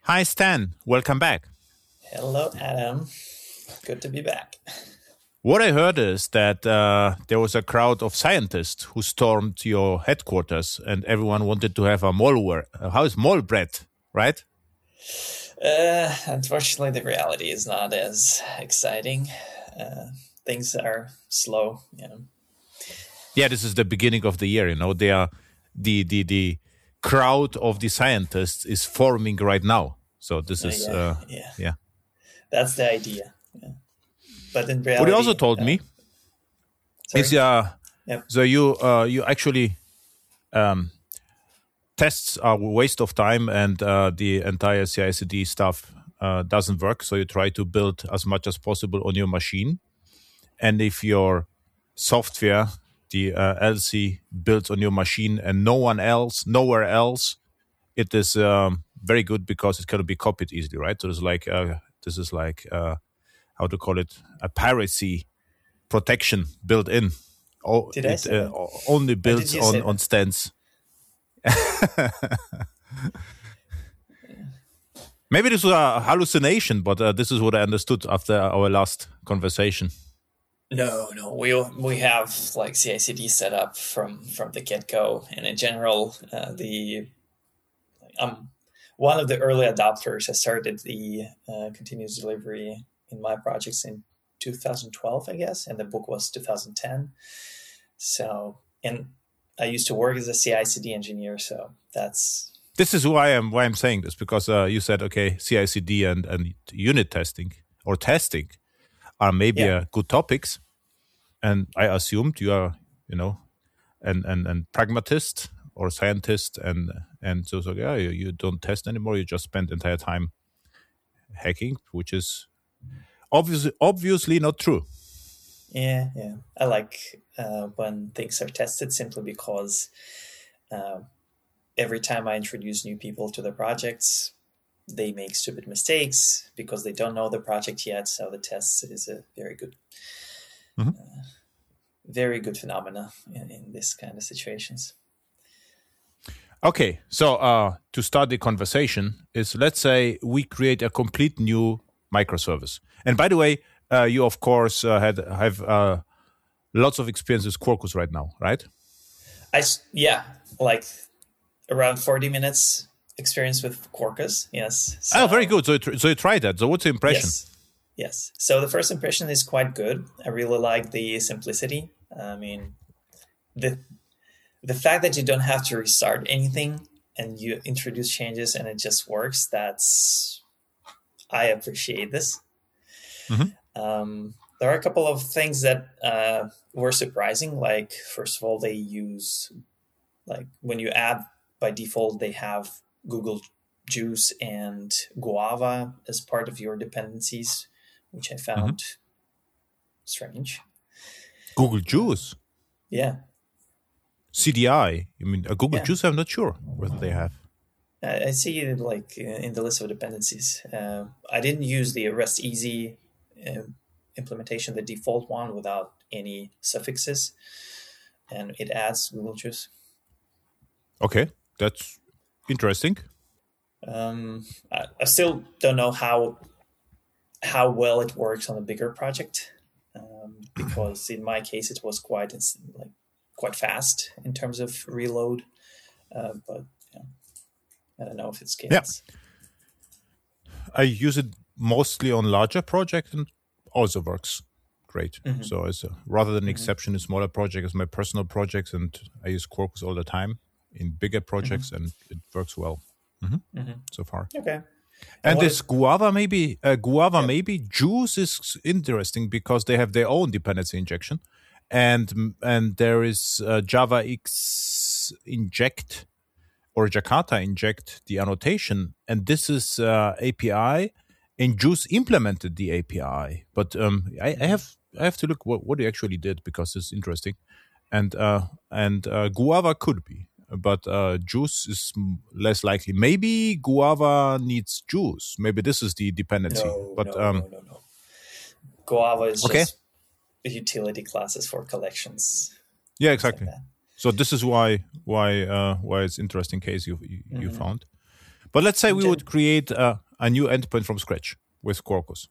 Hi, Stan. Welcome back. Hello, Adam. Good to be back. What I heard is that there was a crowd of scientists who stormed your headquarters and everyone wanted to have a mole. How is mole bread, right? Unfortunately, the reality is not as exciting. Things are slow, Yeah, this is the beginning of the year, They are the crowd of the scientists is forming right now. So this is yeah. That's the idea. Yeah. But in reality, what you also told me is so you actually tests are a waste of time and the entire CI/CD stuff doesn't work. So you try to build as much as possible on your machine, and if your software, the LC, builds on your machine and nowhere else, it is very good because it can be copied easily, right? So it's like this is like how to call it, a piracy protection built in. Only builds on Stans. Maybe this was a hallucination, but this is what I understood after our last conversation. No, we have like CI/CD set up from the get-go, and in general, one of the early adopters. I started the continuous delivery in my projects in 2012, I guess, and the book was 2010. So, and I used to work as a CI/CD engineer, so that's. This is why I'm saying this, because you said, okay, CI/CD and unit testing or testing are maybe good topics, and I assumed you are, an pragmatist or scientist, and so you don't test anymore. You just spend the entire time hacking, which is obviously not true. Yeah. I like when things are tested simply because every time I introduce new people to the projects, they make stupid mistakes because they don't know the project yet. So the tests is a very good, very good phenomena in this kind of situations. Okay, so to start the conversation is, let's say we create a complete new microservice. And by the way, you of course have lots of experience with Quarkus right now, right? Like around 40 minutes experience with Quarkus. Yes. So, very good. So you tried that. So what's the impression? Yes. So the first impression is quite good. I really like the simplicity. I mean, the fact that you don't have to restart anything and you introduce changes and it just works. I appreciate this. Mm-hmm. There are a couple of things that were surprising. Like, first of all, they use, like, when you add by default, they have Google Juice and Guava as part of your dependencies, which I found strange. Google Juice? Yeah. CDI? You mean a Google Juice? I'm not sure whether they have. I see it like in the list of dependencies. I didn't use the REST Easy implementation, the default one without any suffixes, and it adds Google Juice. Okay, that's interesting. I still don't know how well it works on a bigger project, because in my case it was quite fast in terms of reload, but I don't know if it scales. Yeah. I use it mostly on larger projects and also works great. Mm-hmm. So it's rather than exception in smaller projects, it's my personal projects, and I use Quarkus all the time in bigger projects, and it works well so far. Okay. And this Guava maybe Juice is interesting because they have their own dependency injection, and there is JavaX inject or Jakarta inject the annotation, and this is API, and Juice implemented the API. But I have to look what they actually did because it's interesting, and Guava could be. But Juice is less likely. Maybe Guava needs Juice. Maybe this is the dependency. No. Guava is just utility classes for collections. Yeah, exactly. Like so this is why it's interesting case you found. But let's say we would create a new endpoint from scratch with Quarkus.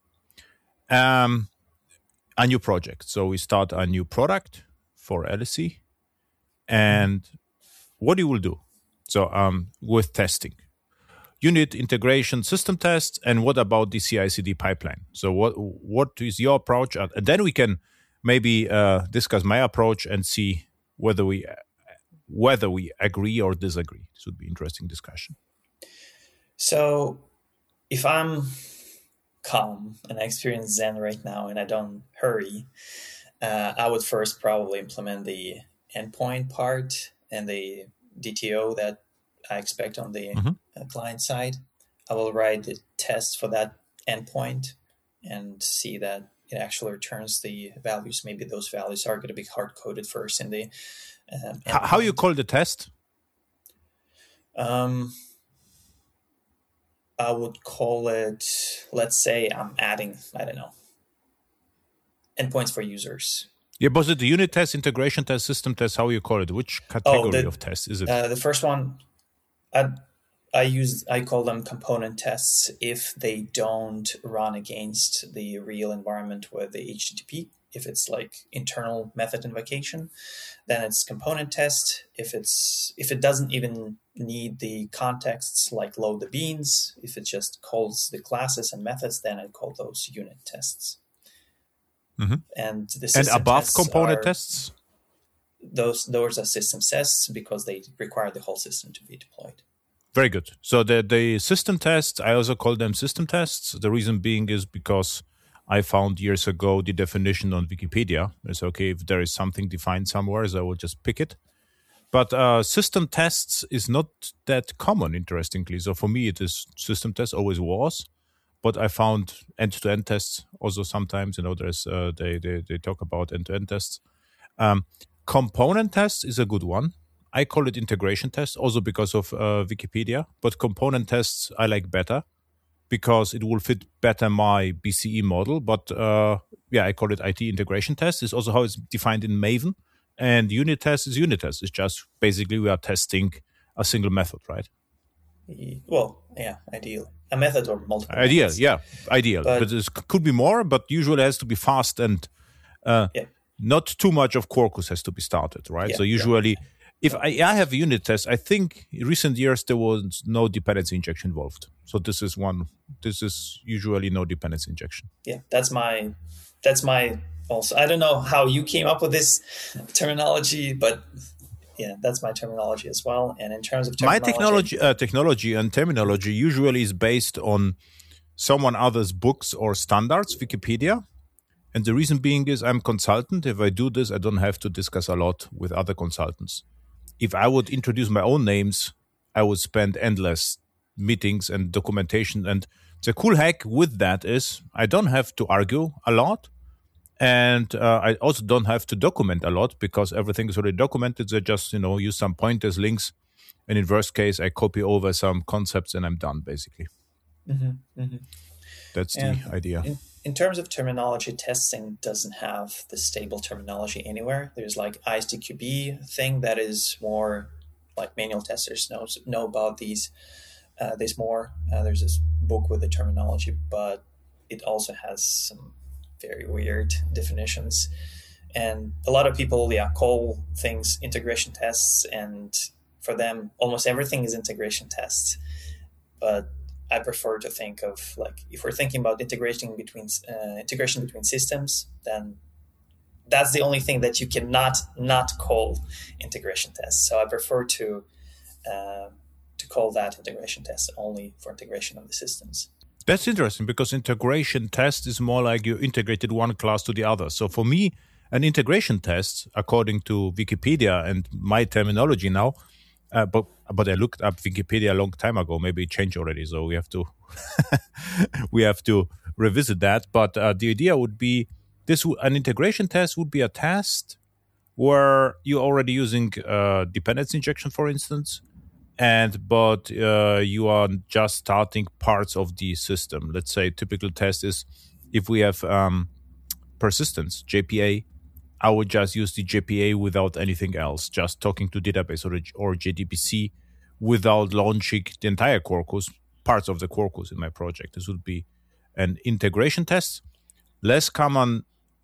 A new project. So we start a new product for LSE. And what you will do? So with testing. Unit integration system tests, and what about the CI/CD pipeline? So what is your approach? And then we can maybe discuss my approach and see whether we agree or disagree. This would be an interesting discussion. So if I'm calm and I experience Zen right now and I don't hurry, I would first probably implement the endpoint part and the DTO that I expect on the client side. I will write the test for that endpoint and see that it actually returns the values. Maybe those values are going to be hard-coded first in the How you call the test? I would call it, let's say I'm adding, I don't know, endpoints for users. Yeah, but is it the unit test, integration test, system test? How you call it? Which category of test is it? The first one, I call them component tests if they don't run against the real environment with the HTTP. If it's like internal method invocation, then it's component test. If it doesn't even need the contexts like load the beans, if it just calls the classes and methods, then I call those unit tests. And the system above tests component tests, those are system tests because they require the whole system to be deployed. Very good. So the system tests, I also call them system tests. The reason being is because I found years ago the definition on Wikipedia. It's okay if there is something defined somewhere, so I will just pick it. But system tests is not that common, interestingly. So for me, it is system tests, always was. But I found end-to-end tests also sometimes. There's they talk about end-to-end tests. Component tests is a good one. I call it integration tests, also because of Wikipedia. But component tests I like better, because it will fit better my BCE model. But I call it IT integration test. It's also how it's defined in Maven. And unit test is unit test. It's just basically we are testing a single method, right? Well, yeah, ideal. A method or multiple Ideal, methods. yeah, ideal. But it could be more, but usually it has to be fast and not too much of Quarkus has to be started, right? So usually... If I have a unit test, I think in recent years there was no dependency injection involved. So this is usually no dependency injection. Yeah, that's my also. I don't know how you came up with this terminology, but yeah, that's my terminology as well. And in terms of terminology, my technology and terminology usually is based on someone else's books or standards, Wikipedia. And the reason being is I'm consultant. If I do this, I don't have to discuss a lot with other consultants. If I would introduce my own names, I would spend endless meetings and documentation. And the cool hack with that is I don't have to argue a lot. And I also don't have to document a lot because everything is already documented. I just, use some pointers, links. And in worst case, I copy over some concepts and I'm done, basically. That's the idea. In terms of terminology, testing doesn't have the stable terminology anywhere. There's like ISTQB thing that is more like manual testers know about these. There's more. There's this book with the terminology, but it also has some very weird definitions. And a lot of people, call things integration tests, and for them, almost everything is integration tests. But I prefer to think of like if we're thinking about integration between systems, then that's the only thing that you cannot not call integration tests. So I prefer to call that integration test only for integration of the systems. That's interesting because integration test is more like you integrated one class to the other. So for me, an integration test, according to Wikipedia and my terminology now, but I looked up Wikipedia a long time ago. Maybe it changed already, so we have to revisit that. But the idea would be an integration test would be a test where you're already using dependency injection, for instance, but you are just starting parts of the system. Let's say a typical test is if we have persistence, JPA, I would just use the JPA without anything else, just talking to database or JDBC without launching the entire Quarkus. parts of the Quarkus in my project. This would be an integration test, less common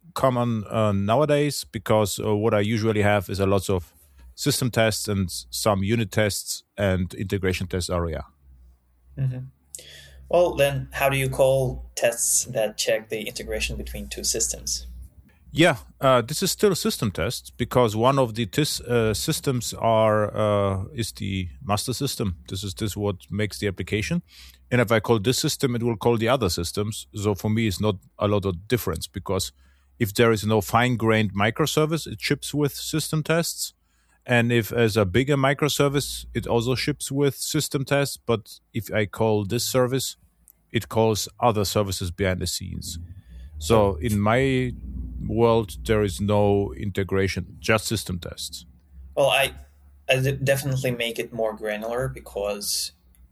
nowadays, because what I usually have is a lot of system tests and some unit tests, and integration tests are Mm-hmm. Well, then how do you call tests that check the integration between two systems? Yeah, this is still a system test, because one of the systems is the master system. This is what makes the application. And if I call this system, it will call the other systems. So for me, it's not a lot of difference, because if there is no fine-grained microservice, it ships with system tests. And if as a bigger microservice, it also ships with system tests. But if I call this service, it calls other services behind the scenes. So in my world, there is no integration, just system tests. Well, I definitely make it more granular, because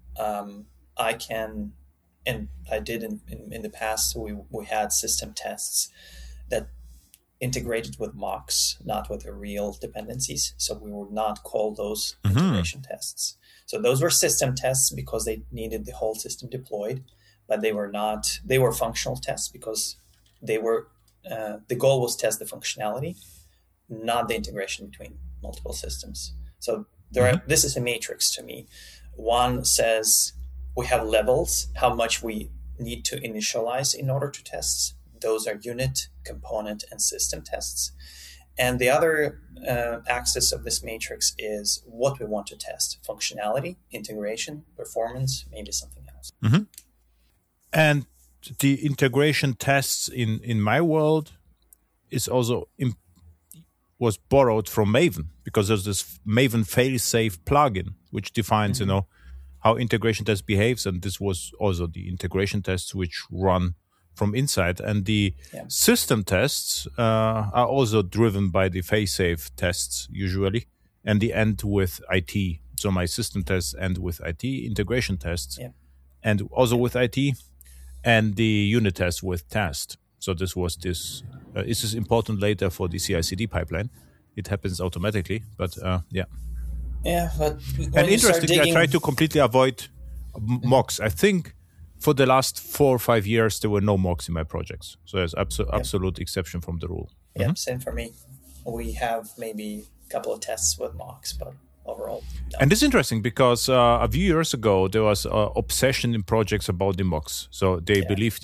I can, and I did in the past, we had system tests that integrated with mocks, not with the real dependencies. So we would not call those integration tests. So those were system tests because they needed the whole system deployed, but they were functional tests, because they were, the goal was test the functionality, not the integration between multiple systems. So this is a matrix to me. One says we have levels, how much we need to initialize in order to test. Those are unit, component, and system tests. And the other axis of this matrix is what we want to test: functionality, integration, performance, maybe something else. Mm-hmm. And the integration tests in my world is also was borrowed from Maven, because there's this Maven fail-safe plugin which defines, how integration test behaves, and this was also the integration tests which run from inside. And the system tests are also driven by the fail-safe tests usually, and they end with IT. So my system tests end with IT, integration tests, and also with IT, and the unit test with test. So this is important later for the CI/CD pipeline. It happens automatically, but Yeah, but and interestingly, I try to completely avoid mocks. I think for the last 4 or 5 years, there were no mocks in my projects. So there's absolute exception from the rule. Yeah, same for me. We have maybe a couple of tests with mocks, but overall, no. And it's interesting because a few years ago, there was obsession in projects about the mocks. So they believed,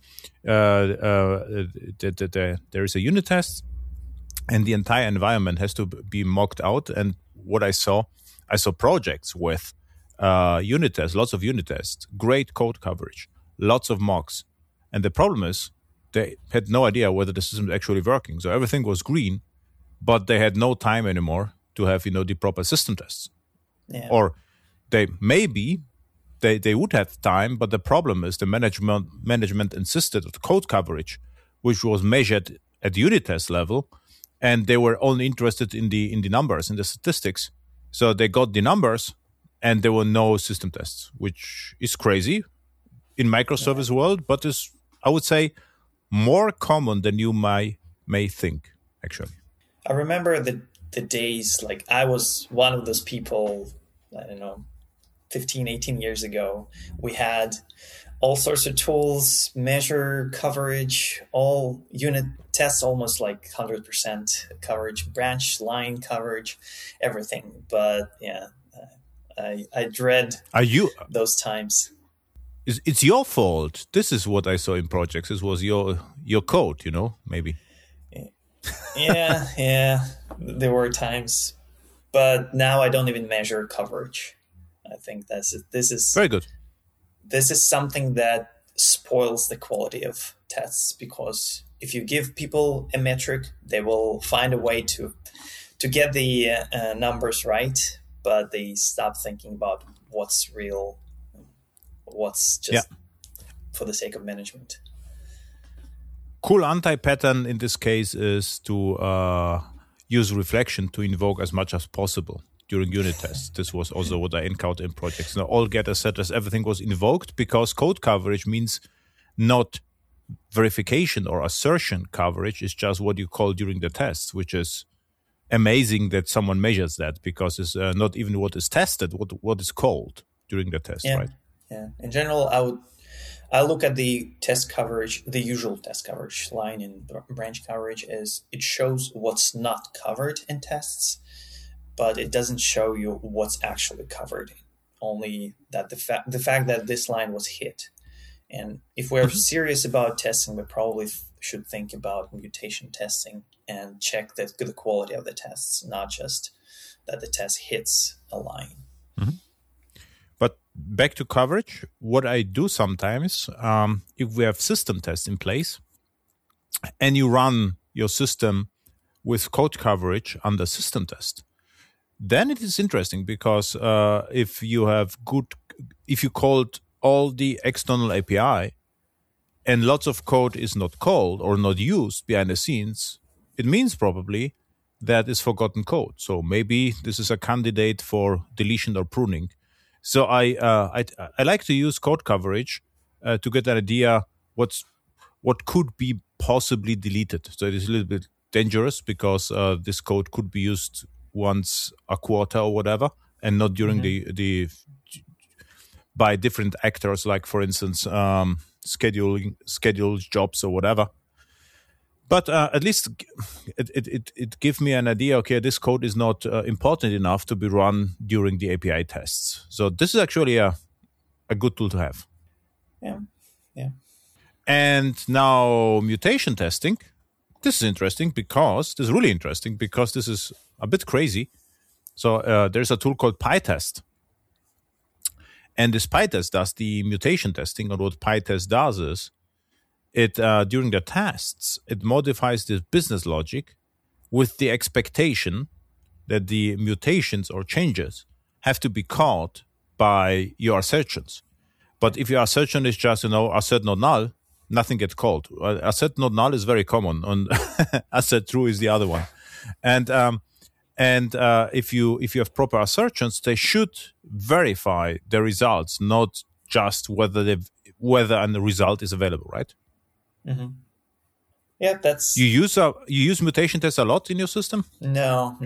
that there is a unit test and the entire environment has to be mocked out. And what I saw projects with unit tests, lots of unit tests, great code coverage, lots of mocks. And the problem is they had no idea whether the system is actually working. So everything was green, but they had no time anymore to have, the proper system tests. Yeah. Or they would have time, but the problem is the management insisted on the code coverage, which was measured at the unit test level, and they were only interested in the numbers, in the statistics. So they got the numbers, and there were no system tests, which is crazy in microservice world, but is, I would say, more common than you may think, actually. I remember the days, like I was one of those people, 15, 18 years ago. We had all sorts of tools, measure coverage, all unit tests, almost like 100% coverage, branch line coverage, everything. But I dread those times. It's your fault. This is what I saw in projects. This was your code, maybe. Yeah, there were times, but now I don't even measure coverage. I think this is very good. This is something that spoils the quality of tests, because if you give people a metric, they will find a way to get the numbers right, but they stop thinking about what's real, what's just for the sake of management. Cool anti-pattern in this case is to use reflection to invoke as much as possible during unit tests. This was also what I encountered in projects. Now, all getters, setters, everything was invoked, because code coverage means not verification or assertion coverage. It's just what you call during the tests, which is amazing that someone measures that, because it's not even what is tested, what is called during the test, right? Yeah. In general, I look at the test coverage. The usual test coverage line in branch coverage is it shows what's not covered in tests, but it doesn't show you what's actually covered. Only that the fact that this line was hit. And if we're serious about testing, we probably should think about mutation testing and check the quality of the tests, not just that the test hits a line. But back to coverage, what I do sometimes, if we have system tests in place and you run your system with code coverage under system test, then it is interesting because if you called all the external API and lots of code is not called or not used behind the scenes, it means probably that is forgotten code. So maybe this is a candidate for deletion or pruning. So I like to use code coverage to get an idea what could be possibly deleted. So it is a little bit dangerous because this code could be used once a quarter or whatever, and not during the by different actors, like for instance scheduled jobs or whatever. But at least it gives me an idea. Okay, this code is not important enough to be run during the API tests. So this is actually a good tool to have. Yeah. And now mutation testing. This is interesting because this is really interesting because this is a bit crazy. So there's a tool called PyTest. And this PyTest does the mutation testing. And what PyTest does is it during the tests, it modifies the business logic with the expectation that the mutations or changes have to be caught by your assertions. But if your assertion is just, assert not null, nothing gets called. Assert not null is very common, and assert true is the other one. And if you have proper assertions, they should verify the results, not just whether the result is available, right? Mm-hmm. Yeah, that's you use mutation tests a lot in your system? No.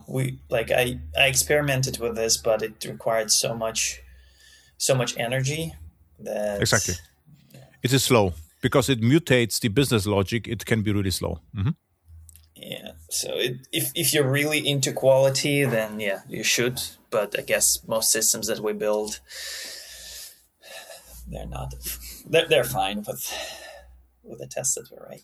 I experimented with this, but it required so much energy that exactly. Yeah. It is slow because it mutates the business logic. It can be really slow. Mm-hmm. Yeah. So if you're really into quality, then yeah, you should. But I guess most systems that we build, they're not. They're fine with the tests that we write.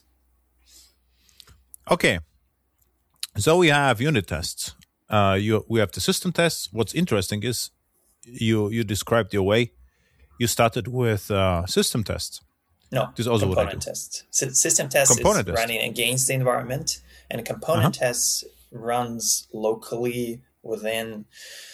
Okay. So we have unit tests. We have the system tests. What's interesting is you described your way. You started with system tests. No, this is also component tests. System tests is running against the environment, and component tests runs locally within.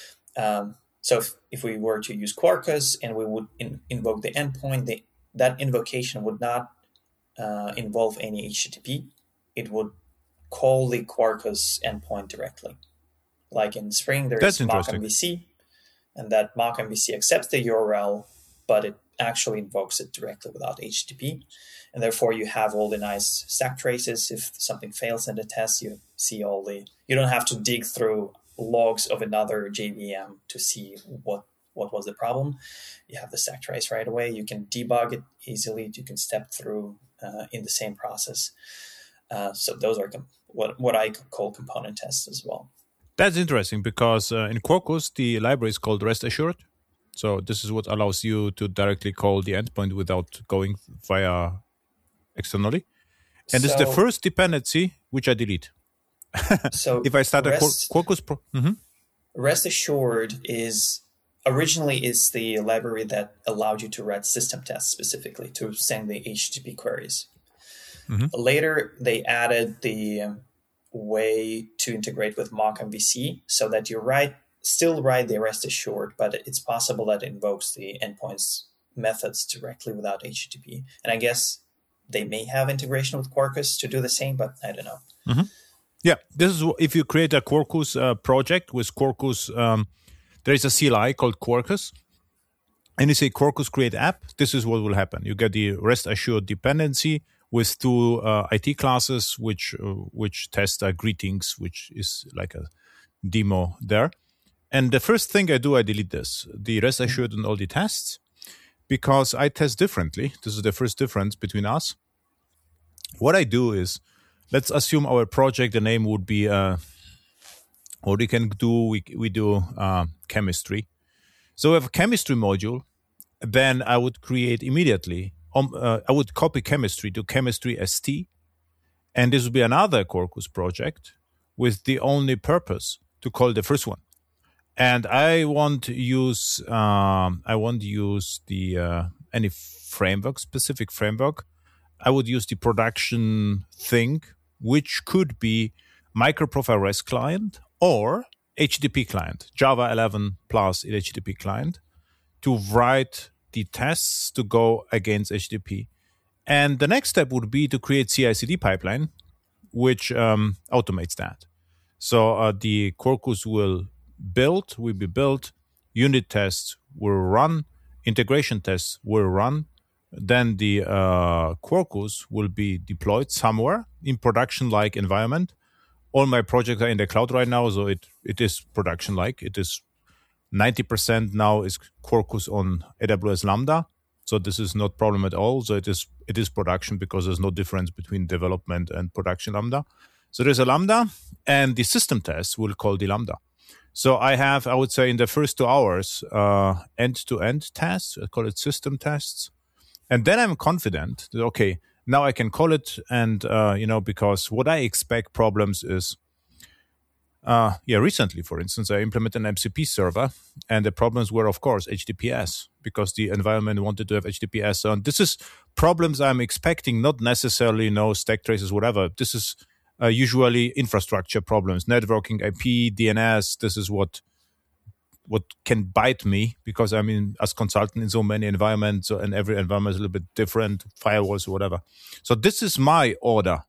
So if we were to use Quarkus and we would invoke the endpoint, that invocation would not involve any HTTP. It would call the Quarkus endpoint directly. Like in Spring, there is mock MVC, and that mock MVC accepts the URL, but it actually invokes it directly without HTTP. And therefore, you have all the nice stack traces. If something fails in the test, you see you don't have to dig through logs of another JVM to see what was the problem. You have the stack trace right away. You can debug it easily. You can step through in the same process. So those are what I call component tests as well. That's interesting because in Quarkus, the library is called REST Assured. So this is what allows you to directly call the endpoint without going via externally. And this is the first dependency which I delete. So if I start a Quarkus... REST Assured originally is the library that allowed you to write system tests specifically to send the HTTP queries. Mm-hmm. Later, they added the way to integrate with mock MVC so that you still write the REST Assured, but it's possible that it invokes the endpoint's methods directly without HTTP. And I guess they may have integration with Quarkus to do the same, but I don't know. Mm-hmm. Yeah, this is if you create a Quarkus project with Quarkus, there is a CLI called Quarkus, and you say Quarkus create app. This is what will happen. You get the REST Assured dependency with two IT classes, which test greetings, which is like a demo there. And the first thing I do, I delete the REST Assured and all the tests. because I test differently. This is the first difference between us. What I do is, let's assume our project, the name would be, what we can do, we do chemistry. So we have a chemistry module, then I would create immediately, I would copy chemistry to chemistry ST, and this would be another Quarkus project with the only purpose to call the first one. And I won't use the any framework, specific framework. I would use the production thing, which could be microprofile REST client or HTTP client, Java 11 plus HTTP client, to write the tests to go against HTTP. And the next step would be to create CI/CD pipeline, which automates that. So the Quarkus will be built, unit tests will run, integration tests will run, then the Quarkus will be deployed somewhere in production-like environment. All my projects are in the cloud right now, so it is production-like. It is 90% now is Quarkus on AWS Lambda, so this is not problem at all. So it is production because there's no difference between development and production Lambda. So there's a Lambda, and the system test will call the Lambda. So I would say in the first 2 hours, end-to-end tests, I call it system tests. And then I'm confident that, okay, now I can call it. And, because what I expect problems is, recently, for instance, I implemented an MCP server, and the problems were, of course, HTTPS, because the environment wanted to have HTTPS. So this is problems I'm expecting, not necessarily stack traces, whatever. This is usually infrastructure problems, networking, IP, DNS. This is what can bite me, because I'm as consultant in so many environments, and every environment is a little bit different, firewalls or whatever. So this is my order.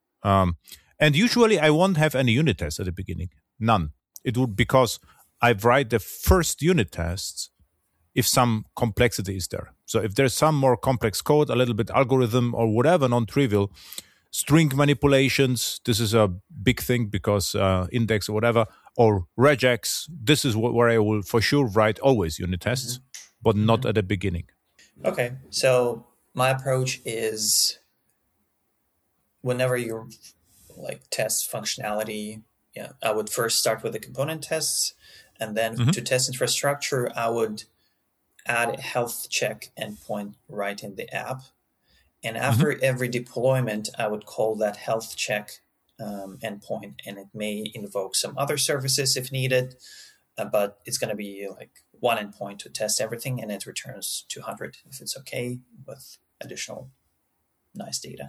And usually I won't have any unit tests at the beginning. None. It would, because I write the first unit tests if some complexity is there. So if there's some more complex code, a little bit algorithm or whatever, non-trivial, string manipulations, this is a big thing because index or whatever, or regex, this is where I will for sure write always unit tests, but not at the beginning. Okay, so my approach is whenever you test functionality, I would first start with the component tests, and then to test infrastructure, I would add a health check endpoint right in the app. And after every deployment, I would call that health check endpoint, and it may invoke some other services if needed, but it's going to be one endpoint to test everything, and it returns 200 if it's okay with additional nice data.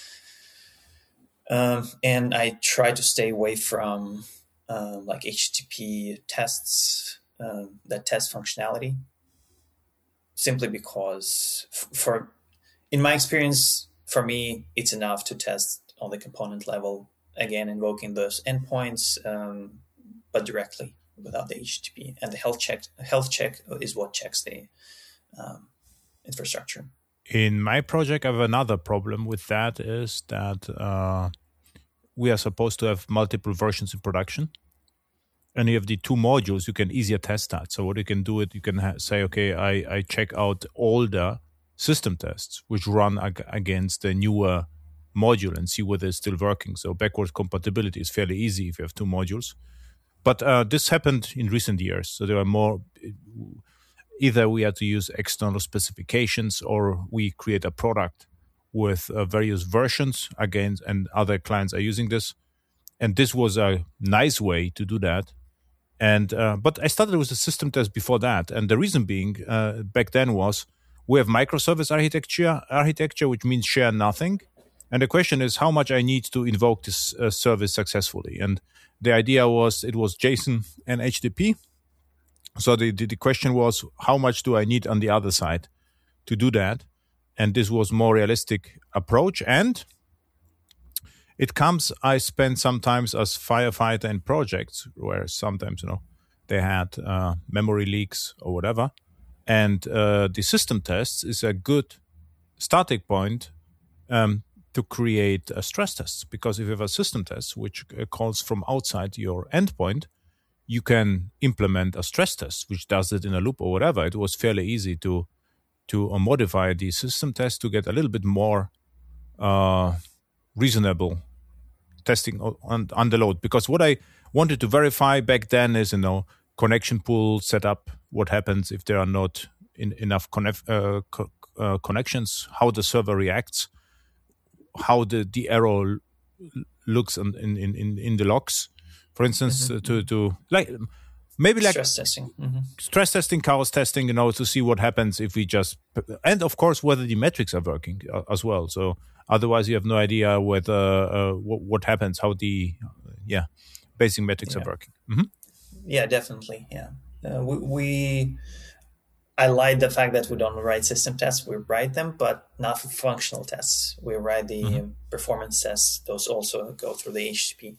And I try to stay away from HTTP tests that test functionality, simply because in my experience, for me, it's enough to test on the component level, again, invoking those endpoints, but directly without the HTTP. And the health check is what checks the infrastructure. In my project, I have another problem with that, is that we are supposed to have multiple versions in production. And you have the two modules, you can easier test that. So what you can do, you can say, okay, I check out all the system tests which run against the newer module and see whether it's still working. So backwards compatibility is fairly easy if you have two modules. But this happened in recent years. So there are more, either we had to use external specifications or we create a product with various versions against, and other clients are using this. And this was a nice way to do that. And but I started with the system test before that. And the reason being, back then was, we have microservice architecture, which means share nothing. And the question is how much I need to invoke this service successfully. And the idea was, it was JSON and HTTP. So the question was, how much do I need on the other side to do that? And this was more realistic approach. And it comes, I spend sometimes as firefighter in projects where sometimes, they had memory leaks or whatever. And the system tests is a good starting point to create stress tests. Because if you have a system test which calls from outside your endpoint, you can implement a stress test which does it in a loop or whatever. It was fairly easy to to modify the system test to get a little bit more reasonable testing on the load. Because what I wanted to verify back then is, connection pool setup. What happens if there are not enough connections? How the server reacts? How the error looks in the logs, for instance, to like maybe like stress testing, stress testing, chaos testing, to see what happens if we just, and of course whether the metrics are working as well. So otherwise you have no idea whether what happens, how the basic metrics are working. Yeah, definitely. Yeah, I like the fact that we don't write system tests. We write them, but not for functional tests. We write the performance tests. Those also go through the HTTP.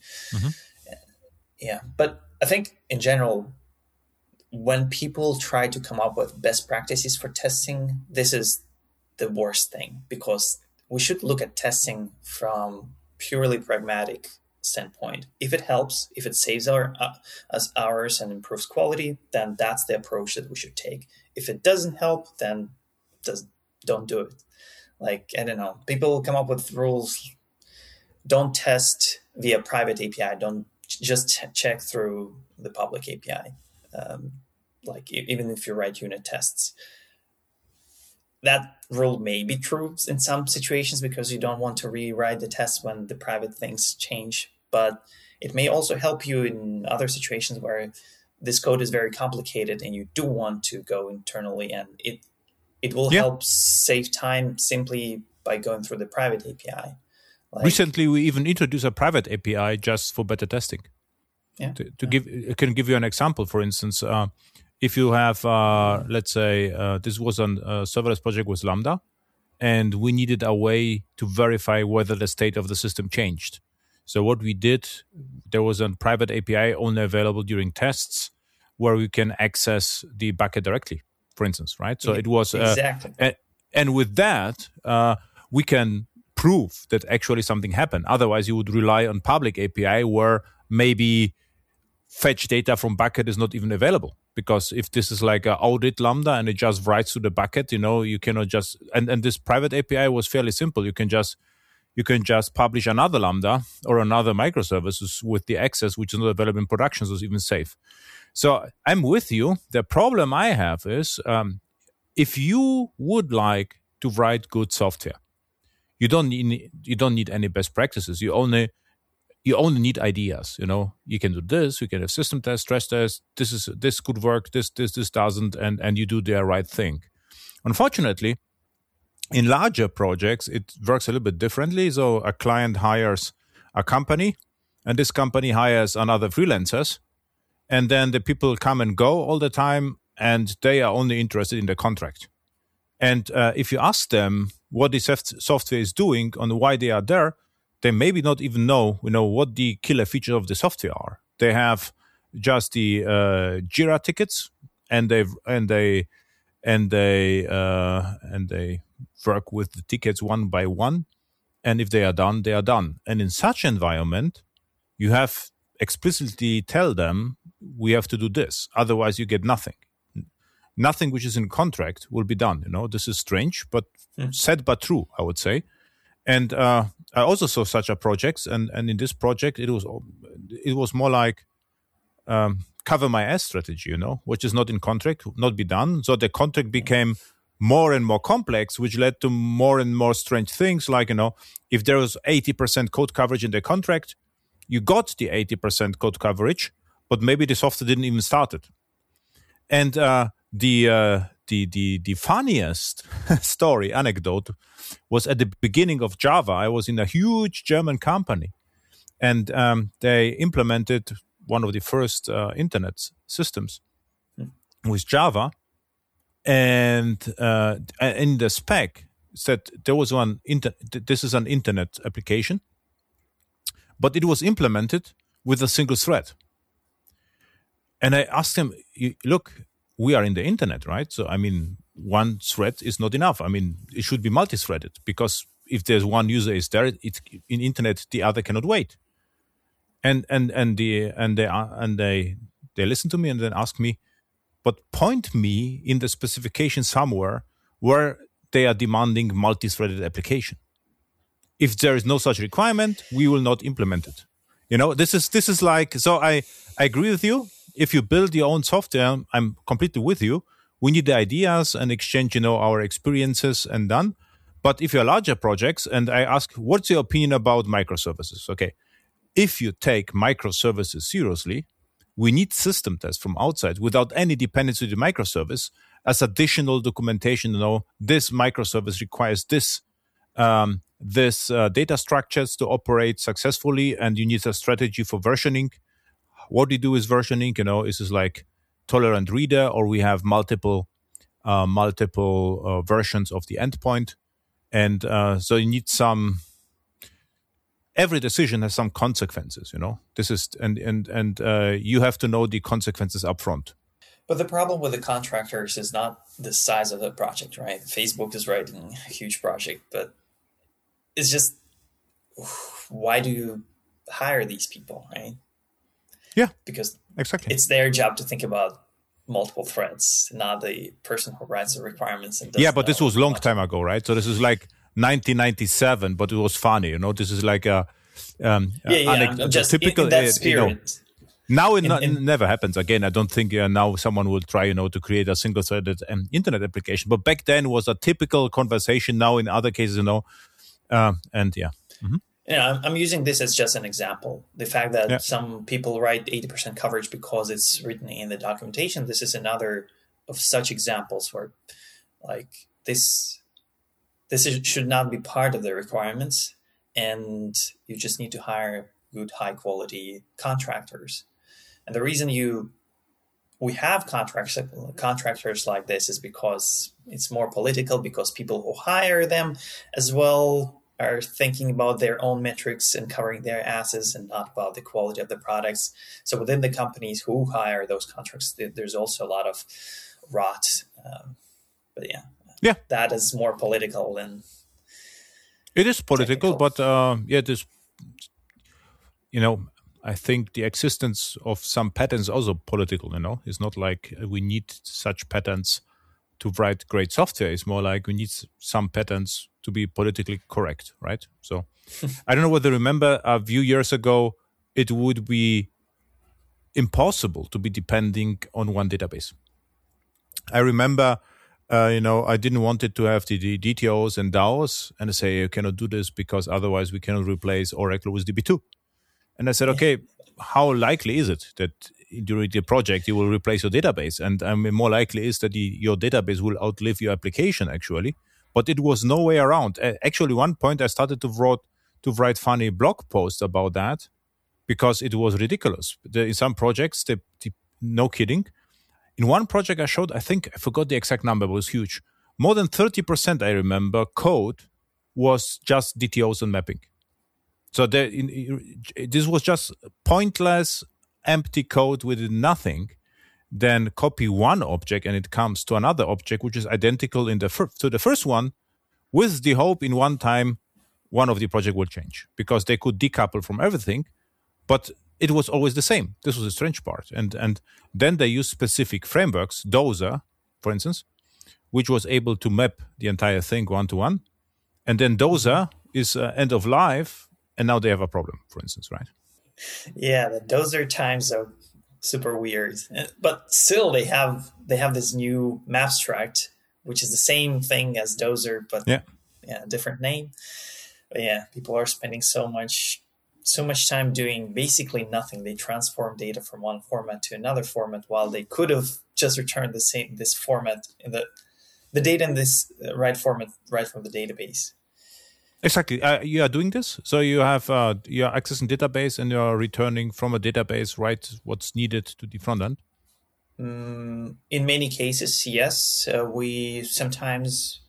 Yeah, but I think in general, when people try to come up with best practices for testing, this is the worst thing, because we should look at testing from purely pragmatic standpoint. If it helps, if it saves us hours and improves quality, then that's the approach that we should take. If it doesn't help, then don't do it. Like, I don't know, people come up with rules. Don't test via private API. Don't just check through the public API. Like, even if you write unit tests. That rule may be true in some situations because you don't want to rewrite the test when the private things change. But it may also help you in other situations where this code is very complicated and you do want to go internally, and it will help save time simply by going through the private API. Recently, we even introduced a private API just for beta testing. Yeah. I can give you an example. For instance, if you have, let's say, this was a serverless project with Lambda, and we needed a way to verify whether the state of the system changed. So what we did, there was a private API only available during tests where we can access the bucket directly, for instance, right? So it was... exactly. And with that, we can prove that actually something happened. Otherwise, you would rely on public API where maybe fetch data from bucket is not even available. Because if this is like an audit Lambda and it just writes to the bucket, you cannot just... And this private API was fairly simple. You can just publish another Lambda or another microservices with the access, which is not available in production, so it's even safe. So I'm with you. The problem I have is if you would like to write good software, you don't need any best practices. You only need ideas. You can do this. You can have system tests, stress tests. This could work. This doesn't, and you do the right thing. Unfortunately, in larger projects, it works a little bit differently. So a client hires a company, and this company hires another freelancers, and then the people come and go all the time, and they are only interested in the contract. And if you ask them what this software is doing and why they are there, they maybe not even know, what the killer features of the software are. They have just the Jira tickets, and they work with the tickets one by one. And if they are done, they are done. And in such environment, you have explicitly tell them, we have to do this. Otherwise, you get nothing. Nothing which is in contract will be done. This is strange, but said but true, I would say. And I also saw such a projects, and in this project, it was more like cover my ass strategy, which is not in contract, not be done. So the contract became more and more complex, which led to more and more strange things. Like, if there was 80% code coverage in the contract, you got the 80% code coverage, but maybe the software didn't even start it. And the funniest anecdote was at the beginning of Java. I was in a huge German company, and they implemented one of the first internet systems with Java. And in the spec said there was this is an internet application, but it was implemented with a single thread. And I asked him, look, we are in the internet, right? So, one thread is not enough. It should be multi-threaded, because if there's one user is there, it's in internet, the other cannot wait. And they listen to me and then ask me, but point me in the specification somewhere where they are demanding multi-threaded application. If there is no such requirement, we will not implement it. This is like, so I agree with you. If you build your own software, I'm completely with you. We need the ideas and exchange, our experiences and done. But if you're larger projects, and I ask, what's your opinion about microservices? Okay. If you take microservices seriously, we need system tests from outside without any dependency to the microservice as additional documentation. This microservice requires this data structures to operate successfully, and you need a strategy for versioning. What we do is versioning, is this like tolerant reader, or we have multiple versions of the endpoint. And so you need every decision has some consequences, This is, and you have to know the consequences up front. But the problem with the contractors is not the size of the project, right? Facebook is writing a huge project, but it's just, why do you hire these people, right? Yeah, because exactly. It's their job to think about multiple threads, not the person who writes the requirements. And but this was a long time ago, right? So this is like 1997, but it was funny, This is like a just typical in that spirit. Now it never happens again. I don't think now someone will try, to create a single-threaded internet application. But back then was a typical conversation. Now in other cases, and yeah. Mm-hmm. I'm using this as just an example. The fact that some people write 80% coverage because it's written in the documentation. This is another of such examples where, like, this should not be part of the requirements, and you just need to hire good, high quality contractors. And the reason we have contractors like this is because it's more political, because people who hire them as well are thinking about their own metrics and covering their asses and not about the quality of the products. So within the companies who hire those contracts, there's also a lot of rot. But that is more political than it is political. Technical. But it is, I think the existence of some patents is also political. It's not like we need such patents to write great software. It's more like we need some patents to be politically correct, right? So I don't know whether you remember a few years ago, it would be impossible to be depending on one database. I remember, I didn't want it to have the DTOs and DAOs, and I say, you cannot do this because otherwise we cannot replace Oracle with DB2. And I said, okay, how likely is it that during the project you will replace your database? And more likely is that your database will outlive your application, actually. But it was no way around. Actually, one point I started to write funny blog posts about that because it was ridiculous. In some projects, no kidding. In one project I showed, I forgot the exact number, but it was huge. More than 30%, I remember, code was just DTOs and mapping. So this was just pointless, empty code with nothing. Then copy one object and it comes to another object which is identical to the first one, with the hope in one time one of the project will change, because they could decouple from everything, but it was always the same. This was the strange part. And then they used specific frameworks, Dozer, for instance, which was able to map the entire thing one-to-one. And then Dozer is end of life, and now they have a problem, for instance, right? Yeah, the Dozer times are super weird. But still, they have this new Mapstruct, which is the same thing as Dozer, but different name. But yeah, people are spending so much time doing basically nothing. They transform data from one format to another format, while they could have just returned this format in the data in this right format right from the database. Exactly. You are doing this, so you have you're accessing database and you're returning from a database what's needed to the front end. In many cases, yes. We sometimes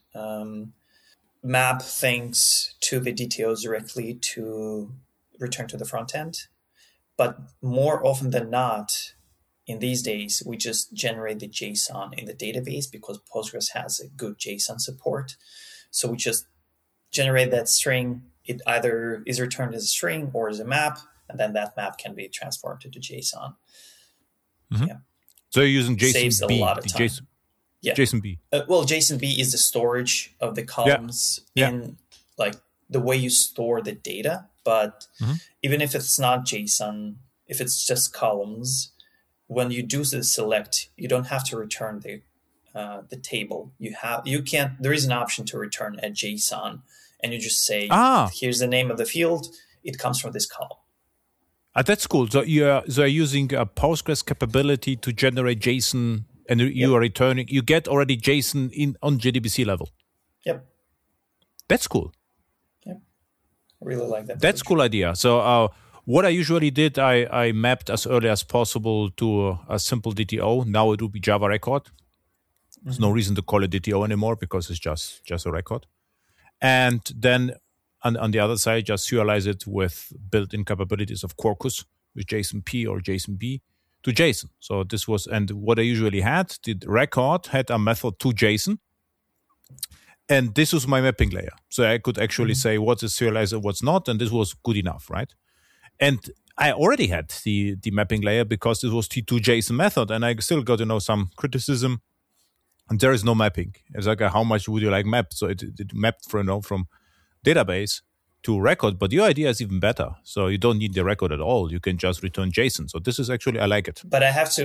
map things to the DTOs directly to return to the front end. But more often than not, in these days, we just generate the JSON in the database because Postgres has a good JSON support. So we just generate that string. It either is returned as a string or as a map, and then that map can be transformed into JSON. Mm-hmm. Yeah. So you're using JSON. Saves a lot of time. Yeah. JSON-B. Well, JSON-B is the storage of the columns in like the way you store the data. But even if it's not JSON, if it's just columns, when you do the select, you don't have to return the table. There is an option to return a JSON, and you just say, here's the name of the field. It comes from this column. That's cool. So you're using a Postgres capability to generate JSON, and you are returning. You get already JSON on JDBC level. Yep. That's cool. Yep. I really like that. That's a cool idea. So what I usually did, I mapped as early as possible to a simple DTO. Now it will be Java record. There's no reason to call it DTO anymore because it's just a record. And then on the other side, just serialize it with built-in capabilities of Quarkus with JSON-P or JSON-B to JSON. So this was, and what I usually had, the record had a method to JSON. And this was my mapping layer. So I could actually say what is serialized and what's not. And this was good enough, right? And I already had the mapping layer because this was T2 JSON method. And I still got some criticism. And there is no mapping. It's like, how much would you like map? So it mapped from database to record, but your idea is even better. So you don't need the record at all. You can just return JSON. So this is actually, I like it. But I have to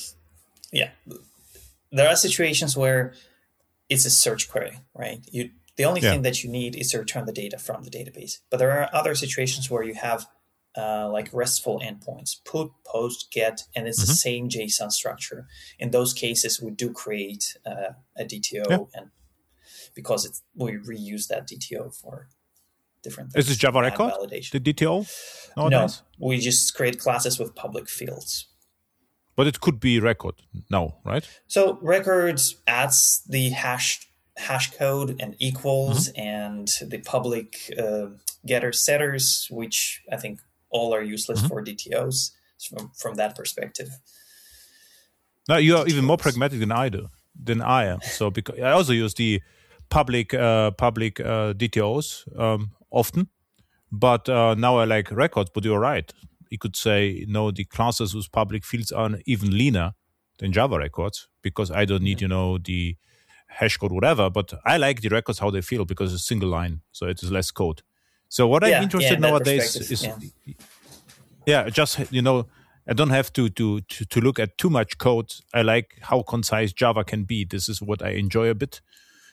there are situations where it's a search query, right? The only thing that you need is to return the data from the database. But there are other situations where you have like RESTful endpoints, put, post, get, and it's the same JSON structure. In those cases, we do create a DTO, and because we reuse that DTO for different things. Is this Java record, validation. the DTO? No, we just create classes with public fields. But it could be record now, right? So records adds the hash code and equals and the public getter setters, which I think all are useless for DTOs from that perspective. Now you are even more pragmatic than I am. So because I also use the public DTOs often, but now I like records. But you're right. You could say the classes with public fields are even leaner than Java records because I don't need the hash code whatever. But I like the records how they feel because it's a single line, so it is less code. So what I'm interested nowadays is, just I don't have to look at too much code. I like how concise Java can be. This is what I enjoy a bit.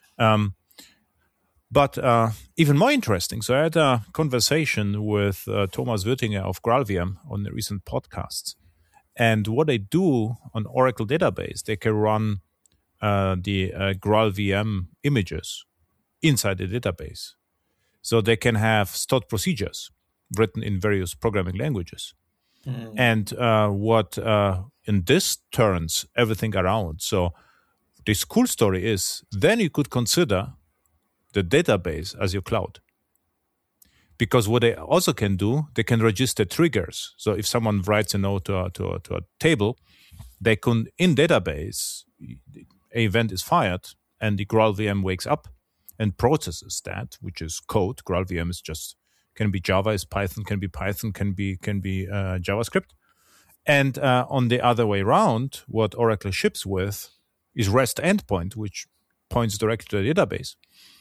But even more interesting, so I had a conversation with Thomas Wöttinger of GraalVM on the recent podcasts. And what they do on Oracle database, they can run the GraalVM images inside the database. So they can have stored procedures written in various programming languages. And what in this turns everything around. So this cool story is then you could consider the database as your cloud. Because what they also can do, they can register triggers. So if someone writes a note to a table, they can, in database, an event is fired and the GraalVM wakes up and processes that, which is code. GraalVM is can be Java, is Python, can be JavaScript. And on the other way around, what Oracle ships with is REST endpoint, which points directly to the database.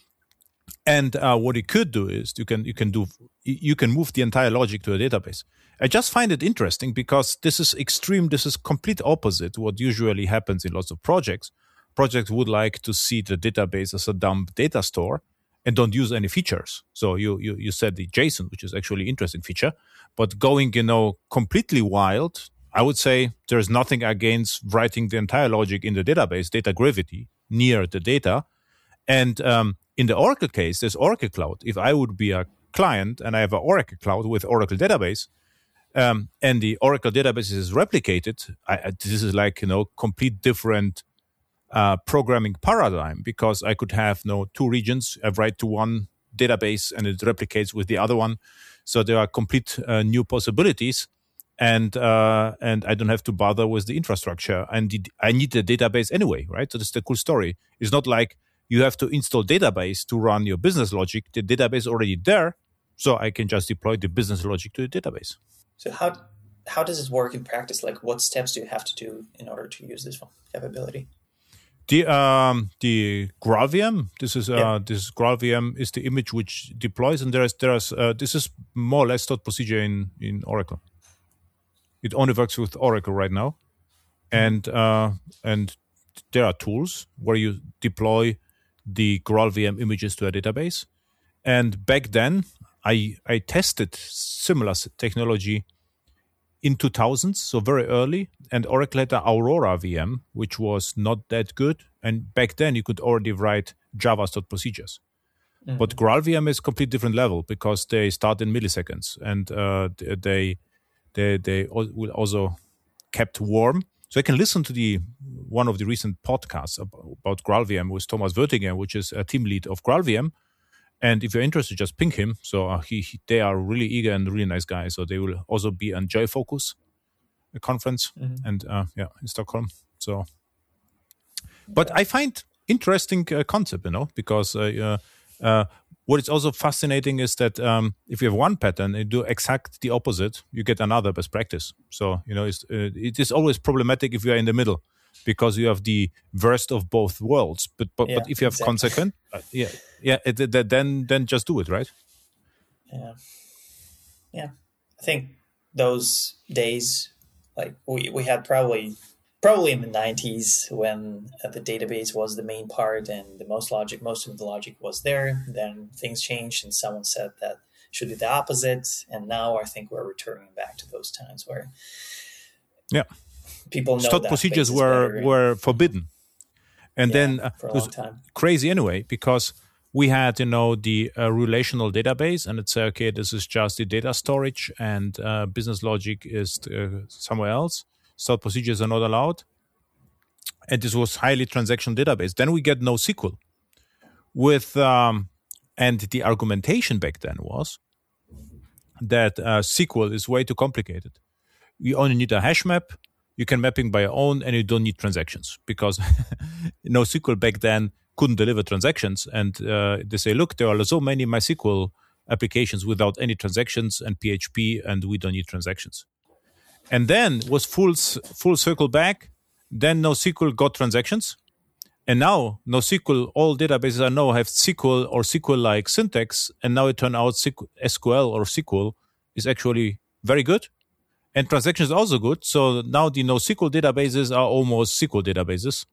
And what you could do is you can move the entire logic to a database. I just find it interesting because this is complete opposite what usually happens in lots of projects. Projects would like to see the database as a dumb data store and don't use any features. So you said the JSON, which is actually an interesting feature, but going completely wild, I would say there's nothing against writing the entire logic in the database, data gravity, near the data. And in the Oracle case, there's Oracle Cloud. If I would be a client and I have an Oracle Cloud with Oracle database, and the Oracle database is replicated, this is like complete different programming paradigm because I could have two regions. I write to one database and it replicates with the other one. So there are complete new possibilities, and I don't have to bother with the infrastructure. And I need the database anyway, right? So that's the cool story. It's not like you have to install database to run your business logic. The database is already there, so I can just deploy the business logic to the database. So how does it work in practice? Like, what steps do you have to do in order to use this capability? The GraalVM. This is this GraalVM is the image which deploys, and there's this is more or less stored procedure in Oracle. It only works with Oracle right now, and there are tools where you deploy the GraalVM images to a database. And back then, I tested similar technology in 2000s, so very early, and Oracle had the Aurora VM, which was not that good. And back then, you could already write Java stored procedures. Mm-hmm. But GraalVM is a completely different level because they start in milliseconds, and they will also kept warm. So I can listen to one of the recent podcasts about GraalVM with Thomas Wörtinger, which is a team lead of GraalVM. And if you're interested, just ping him. So they are really eager and really nice guys. So they will also be on JFocus, a conference, and in Stockholm. So, but I find interesting concept, because what is also fascinating is that if you have one pattern and you do exact the opposite, you get another best practice. So it is always problematic if you are in the middle, because you have the worst of both worlds. But if you have consequent, then just do it, right? Yeah. I think those days, like we had probably in the 90s when the database was the main part and most of the logic was there. Then things changed and someone said that should be the opposite. And now I think we're returning back to those times where people know stored that procedures were forbidden. And then for a it was long time. Crazy anyway, because we had, the relational database, and it's okay, this is just the data storage, and business logic is somewhere else. Stored procedures are not allowed. And this was highly transactional database. Then we get NoSQL with, and the argumentation back then was that SQL is way too complicated. You only need a hash map. You can mapping by your own, and you don't need transactions, because NoSQL back then couldn't deliver transactions. And they say, look, there are so many MySQL applications without any transactions and PHP, and we don't need transactions. And then was full circle back. Then NoSQL got transactions. And now NoSQL, all databases I know have SQL or SQL-like syntax. And now it turned out SQL or SQL is actually very good. And transactions are also good. So now the NoSQL databases are almost SQL databases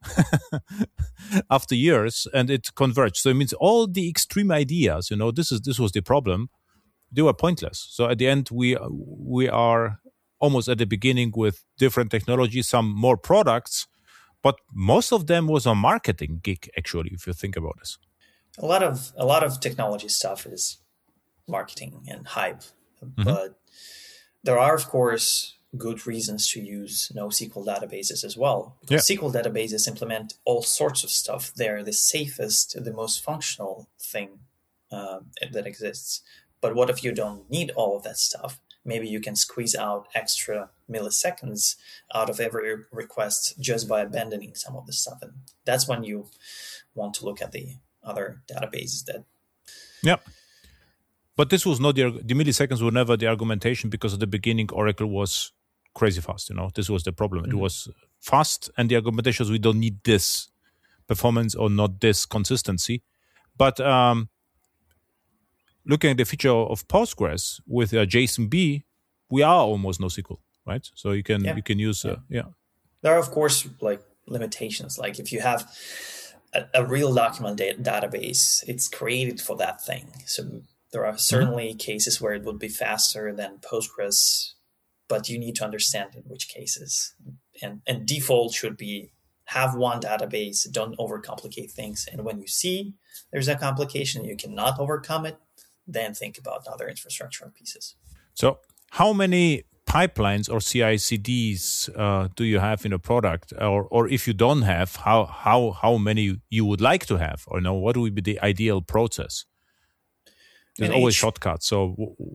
after years, and it converged. So it means all the extreme ideas, this was the problem. They were pointless. So at the end, we are almost at the beginning with different technologies, some more products, but most of them was a marketing gig, actually, if you think about this. A lot of technology stuff is marketing and hype, but there are, of course, good reasons to use NoSQL databases as well. Because SQL databases implement all sorts of stuff. They're the safest, the most functional thing that exists. But what if you don't need all of that stuff? Maybe you can squeeze out extra milliseconds out of every request just by abandoning some of the stuff. And that's when you want to look at the other databases that... Yeah. But this was not the milliseconds were never the argumentation, because at the beginning, Oracle was crazy fast. This was the problem. It was fast, and the argumentation was we don't need this performance or not this consistency. But looking at the feature of Postgres with JSON-B, we are almost NoSQL, right? So you can use There are, of course, like limitations. Like if you have a real document database, it's created for that thing. So there are certainly cases where it would be faster than Postgres, but you need to understand in which cases. And default should be have one database, don't overcomplicate things. And when you see there's a complication, you cannot overcome it, then think about other infrastructural pieces. So how many pipelines or CI/CDs do you have in a product? Or if you don't have, how many you would like to have? Or what would be the ideal process? There's always shortcuts. So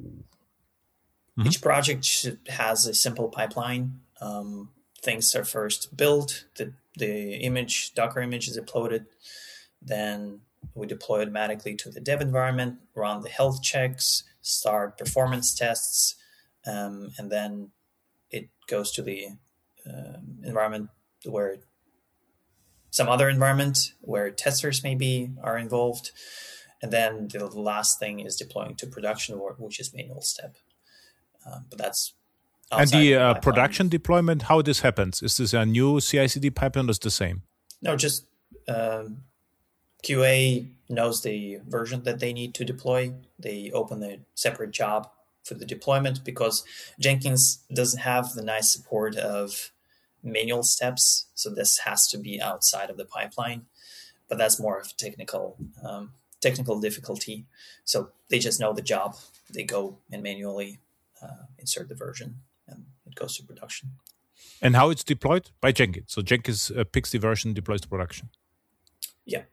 each project has a simple pipeline. Things are first built. The image, Docker image is uploaded. Then we deploy automatically to the dev environment, run the health checks, start performance tests, and then it goes to the environment where some other environment where testers maybe are involved. And then the last thing is deploying to production, which is manual step. But that's and the production deployment, how this happens? Is this a new CI/CD pipeline or is the same? No, just QA knows the version that they need to deploy. They open a separate job for the deployment because Jenkins doesn't have the nice support of manual steps. So this has to be outside of the pipeline, but that's more of technical difficulty. So they just know the job. They go and manually insert the version and it goes to production. And how it's deployed? By Jenkins. So Jenkins picks the version, deploys to production. Yeah.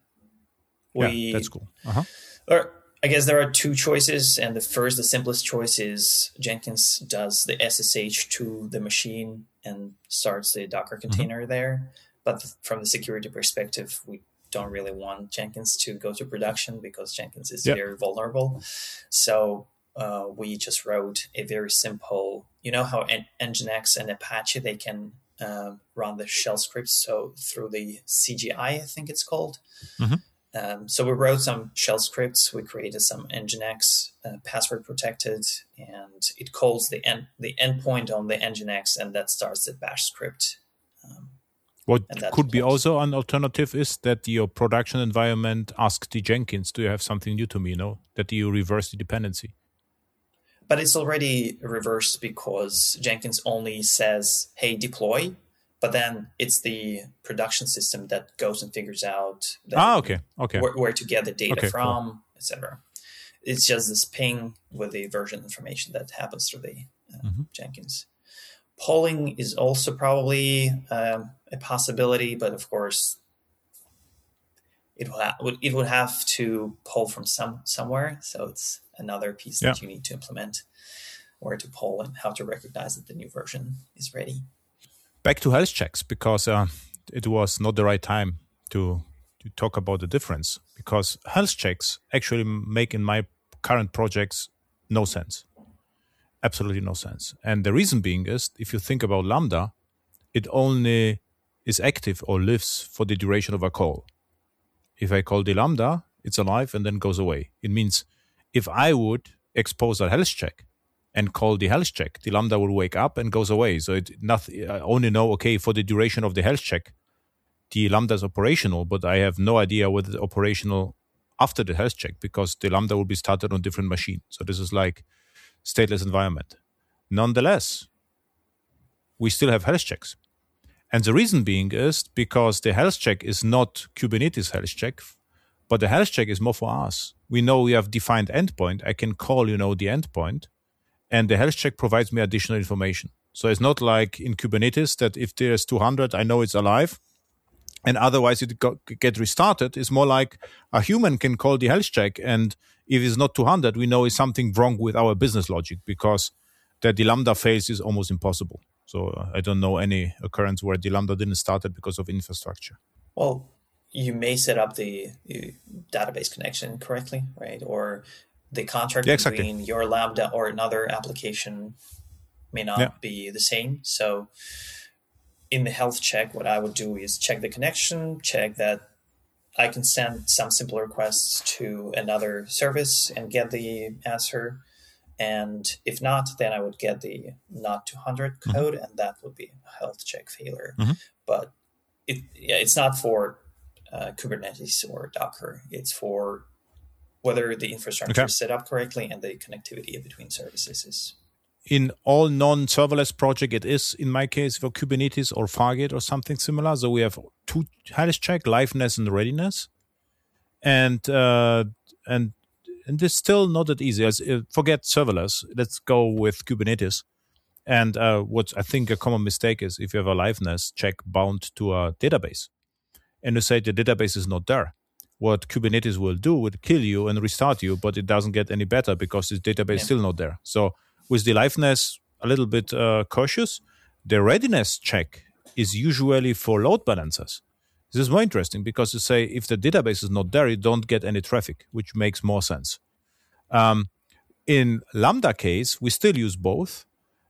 That's cool. Or I guess there are two choices. And the simplest choice is Jenkins does the SSH to the machine and starts the Docker container there. But from the security perspective, we don't really want Jenkins to go to production because Jenkins is very vulnerable. So we just wrote a very simple, you know how Nginx and Apache, they can run the shell scripts. So through the CGI, I think it's called. So we wrote some shell scripts. We created some Nginx, password protected, and it calls the endpoint on the Nginx, and that starts the bash script. What could be also an alternative is that your production environment asks the Jenkins, do you have something new to me, that you reverse the dependency. But it's already reversed because Jenkins only says, hey, deploy, but then it's the production system that goes and figures out where to get the data from, etc. It's just this ping with the version information that happens through the Jenkins. Polling is also probably a possibility, but of course, it would have to pull from somewhere. So it's another piece that you need to implement, where to poll and how to recognize that the new version is ready. Back to health checks, because it was not the right time to talk about the difference, because health checks actually make in my current projects no sense. Absolutely no sense. And the reason being is, if you think about Lambda, it only is active or lives for the duration of a call. If I call the Lambda, it's alive and then goes away. It means if I would expose a health check and call the health check, the Lambda will wake up and goes away. So I only know, for the duration of the health check, the Lambda is operational, but I have no idea whether it's operational after the health check because the Lambda will be started on different machine. So this is like stateless environment. Nonetheless, we still have health checks. And the reason being is because the health check is not Kubernetes health check, but the health check is more for us. We know we have defined endpoint. I can call, the endpoint, and the health check provides me additional information. So it's not like in Kubernetes that if there's 200, I know it's alive, and otherwise it get restarted. It's more like a human can call the health check, and if it's not 200, we know it's something wrong with our business logic because that the Lambda fails is almost impossible. So I don't know any occurrence where the Lambda didn't start it because of infrastructure. Well, you may set up the database connection correctly, right? Or the contract between your Lambda or another application may not be the same. So in the health check, what I would do is check the connection, check that I can send some simple requests to another service and get the answer. And if not, then I would get the not 200 code, and that would be a health check failure. But it's not for Kubernetes or Docker. It's for whether the infrastructure is set up correctly and the connectivity between services is. In all non-serverless project, it is, in my case, for Kubernetes or Fargate or something similar. So we have two health check, liveness and readiness. And it's still not that easy. Forget serverless. Let's go with Kubernetes. And what I think a common mistake is if you have a liveness check bound to a database and you say the database is not there, what Kubernetes will do would kill you and restart you, but it doesn't get any better because the database is still not there. So with the liveness, a little bit cautious. The readiness check is usually for load balancers. This is more interesting because you say if the database is not there, you don't get any traffic, which makes more sense. In Lambda case, we still use both.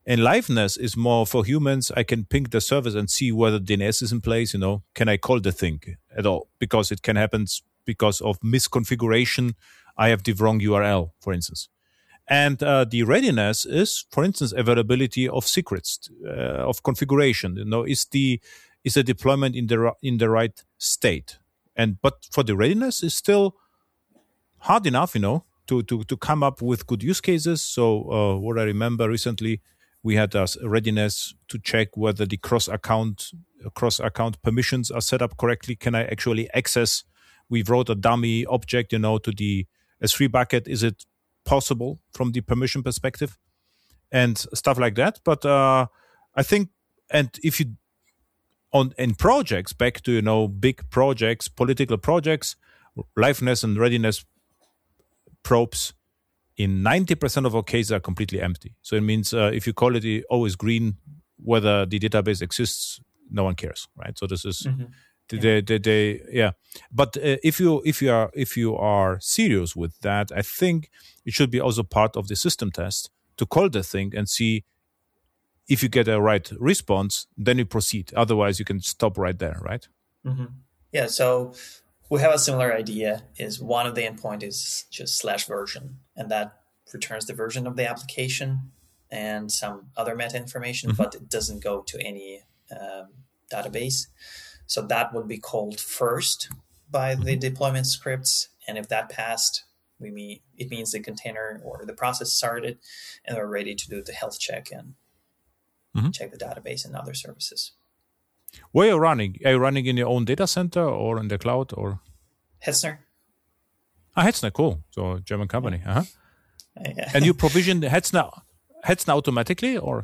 And liveness is more for humans. I can ping the service and see whether DNS is in place. Can I call the thing at all? Because it can happen because of misconfiguration. I have the wrong URL, for instance. And the readiness is, for instance, availability of secrets, of configuration. Is the deployment in the right state? But for the readiness, is still hard enough, to come up with good use cases. So what I remember recently, we had readiness to check whether the cross account permissions are set up correctly. Can I actually access? We wrote a dummy object, to the S3 bucket. Is it possible from the permission perspective and stuff like that? But I think, and if you in projects, back to big projects, political projects, liveness and readiness probes in 90% of our cases are completely empty. So it means if you call it always green, whether the database exists, no one cares, right? So this is yeah. But if you are serious with that, I think it should be also part of the system test to call the thing and see if you get a right response, then you proceed. Otherwise, you can stop right there, right? Mm-hmm. Yeah. So we have a similar idea. Is one of the endpoint is just /version, and that returns the version of the application and some other meta information, but it doesn't go to any database. So that would be called first by the deployment scripts, and if that passed, it means the container or the process started, and we're ready to do the health check and check the database and other services. Where are you running? Are you running in your own data center or in the cloud or? Hetzner. Hetzner, cool. So German company. Yeah. And you provision the Hetzner automatically or?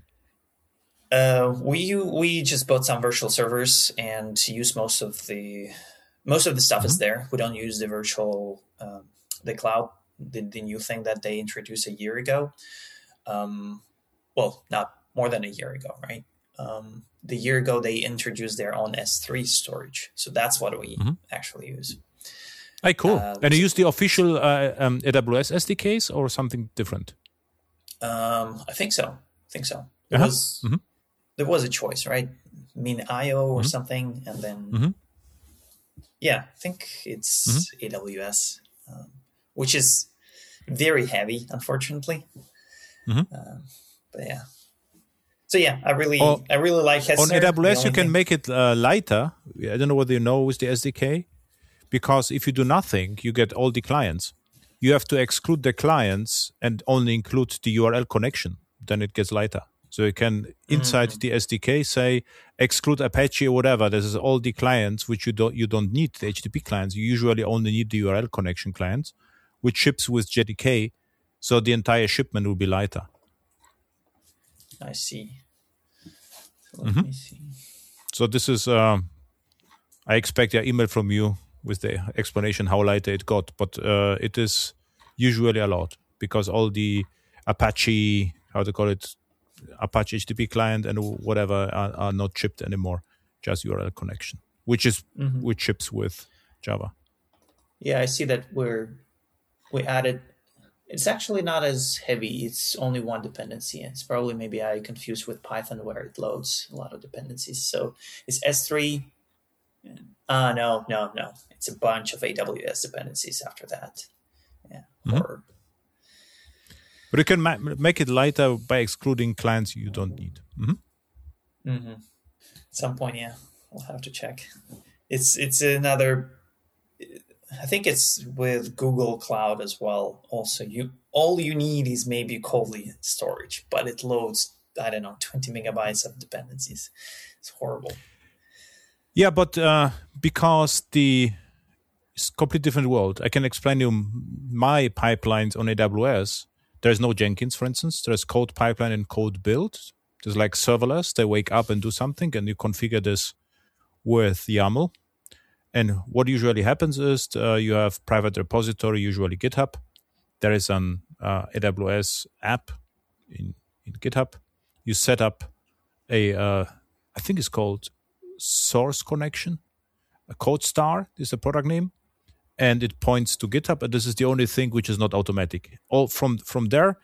We just bought some virtual servers and use most of the stuff is there. We don't use the virtual the cloud, the new thing that they introduced a year ago. Well, not more than a year ago, right? The year ago they introduced their own S3 storage, so that's what we actually use. Hey, cool. And you use the official AWS SDKs or something different? I think so. There was a choice, right? I mean, IO or something, and then I think it's AWS, which is very heavy, unfortunately. But yeah. So yeah, I really like Hetzner. On AWS, you can make it lighter. I don't know whether you know with the SDK, because if you do nothing, you get all the clients. You have to exclude the clients and only include the URL connection. Then it gets lighter. So you can inside the SDK say exclude Apache or whatever. This is all the clients which you don't need the HTTP clients. You usually only need the URL connection clients, which ships with JDK. So the entire shipment will be lighter. I see. Let me see. So this is, I expect an email from you with the explanation how lighter it got, but it is usually allowed because all the Apache, how to call it, Apache HTTP client and whatever are not shipped anymore, just URL connection, which ships with Java. Yeah, I see that we added. It's actually not as heavy. It's only one dependency. It's probably maybe I confused with Python where it loads a lot of dependencies. So it's S3. No. It's a bunch of AWS dependencies after that. Yeah. But you can make it lighter by excluding clients you don't need. At some point, yeah, we'll have to check. It's another. I think it's with Google Cloud as well. Also, all you need is maybe Coldly storage, but it loads 20 megabytes of dependencies. It's horrible. Yeah, but because it's a completely different world. I can explain you my pipelines on AWS. There's no Jenkins, for instance. There's code pipeline and code build. There's like serverless. They wake up and do something, and you configure this with YAML. And what usually happens is you have private repository, usually GitHub. There is an AWS app in GitHub. You set up I think it's called Source Connection. A CodeStar is the product name. And it points to GitHub. And this is the only thing which is not automatic. All from there,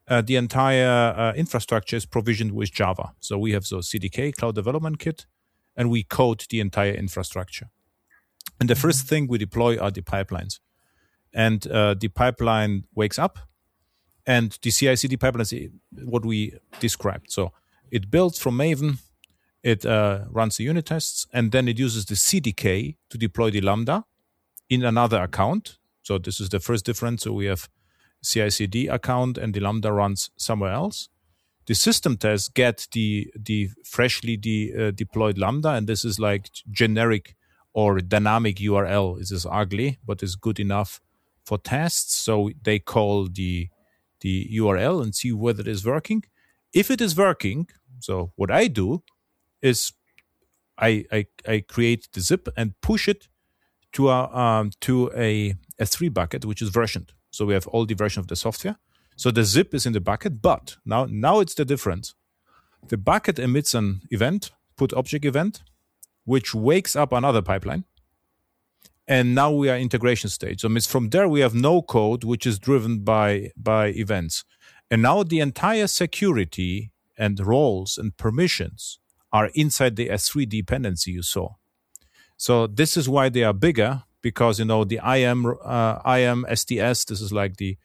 the entire infrastructure is provisioned with Java. So we have the CDK, Cloud Development Kit, and we code the entire infrastructure. And the first thing we deploy are the pipelines. And the pipeline wakes up, and the CI/CD pipeline is what we described. So it builds from Maven, it runs the unit tests, and then it uses the CDK to deploy the Lambda in another account. So this is the first difference. So we have CI/CD account, and the Lambda runs somewhere else. The system tests get the freshly deployed Lambda, and this is like generic or dynamic URL. This is ugly, but it's good enough for tests. So they call the URL and see whether it is working. If it is working, so what I do is I create the zip and push it to a S3 bucket, which is versioned. So we have all the version of the software. So the zip is in the bucket, but now it's the difference. The bucket emits an event, put object event, which wakes up another pipeline. And now we are integration stage. So it's from there we have no code, which is driven by events. And now the entire security and roles and permissions are inside the S3 dependency you saw. So this is why they are bigger, because the IAM STS, this is like the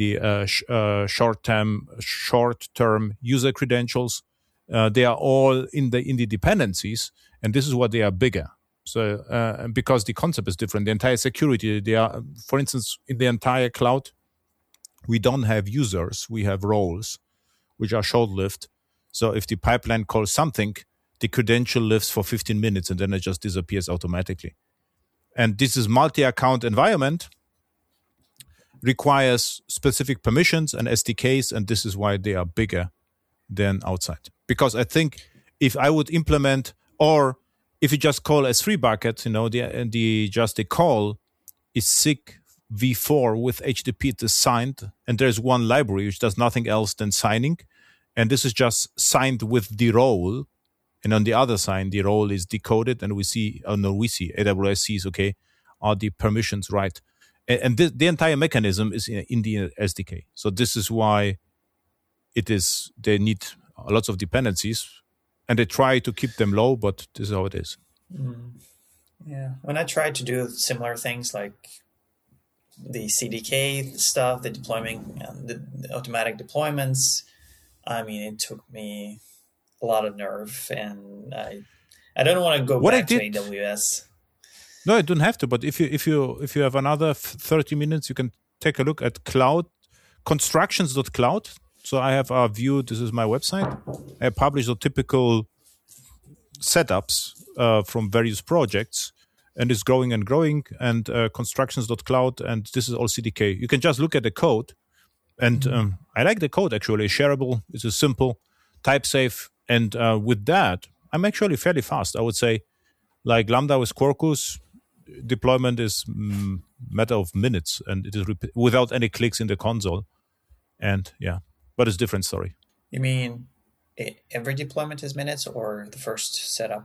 short-term user credentials. They are all in the dependencies, and this is why they are bigger. So because the concept is different, the entire security, they are, for instance, in the entire cloud, we don't have users, we have roles, which are short-lived. So if the pipeline calls something, the credential lives for 15 minutes and then it just disappears automatically. And this is multi-account environment, requires specific permissions and SDKs, and this is why they are bigger than outside. Because I think if I would implement, or if you just call S3 bucket, the call is SIG v4 with HTTP, it is signed, and there's one library which does nothing else than signing, and this is just signed with the role, and on the other side, the role is decoded, and we see AWS sees, okay, are the permissions right? And the entire mechanism is in the SDK. So this is why they need lots of dependencies, and they try to keep them low, but this is how it is. Yeah. When I tried to do similar things like the CDK stuff, the deployment, the automatic deployments, it took me a lot of nerve, and I don't want to go back to AWS. No, I don't have to. But if you have another 30 minutes, you can take a look at cloud constructions.cloud. So I have our view. This is my website. I publish the typical setups from various projects, and it's growing and growing. And constructions.cloud, and this is all CDK. You can just look at the code, and I like the code actually. It's shareable. It's a simple, type safe, and with that, I'm actually fairly fast. I would say, like Lambda with Quarkus, deployment is matter of minutes, and it is without any clicks in the console. And yeah, but it's a different story. You mean every deployment is minutes, or the first setup?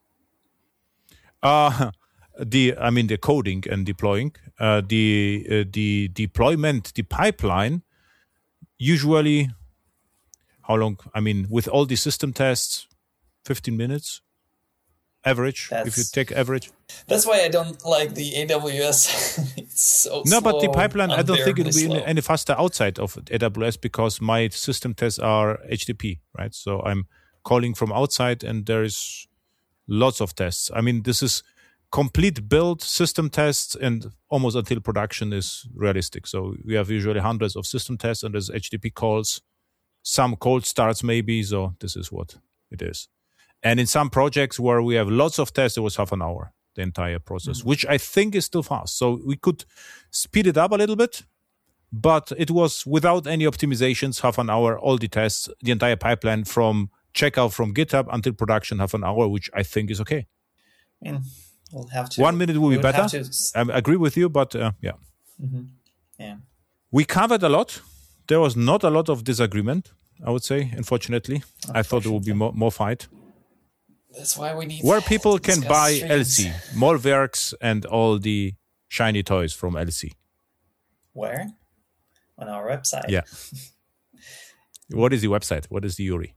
The coding and deploying. The deployment, the pipeline, usually how long? With all the system tests, 15 minutes. Average, if you take average. That's why I don't like the AWS. It's so slow. No, but the pipeline, I don't think it will be any faster outside of AWS, because my system tests are HTTP, right? So I'm calling from outside, and there is lots of tests. This is complete build system tests, and almost until production is realistic. So we have usually hundreds of system tests, and there's HTTP calls, some cold starts maybe. So this is what it is. And in some projects where we have lots of tests, it was half an hour, the entire process, which I think is still fast. So we could speed it up a little bit, but it was without any optimizations, half an hour, all the tests, the entire pipeline from checkout from GitHub until production, half an hour, which I think is okay. We'll have to. 1 minute will be better. I agree with you, but yeah. Mm-hmm. Yeah. We covered a lot. There was not a lot of disagreement, I would say, unfortunately. I thought there would be more fight. That's why we need where people can buy LC, Molwerks, and all the shiny toys from LC. Where? On our website. Yeah. What is the website? What is the URI?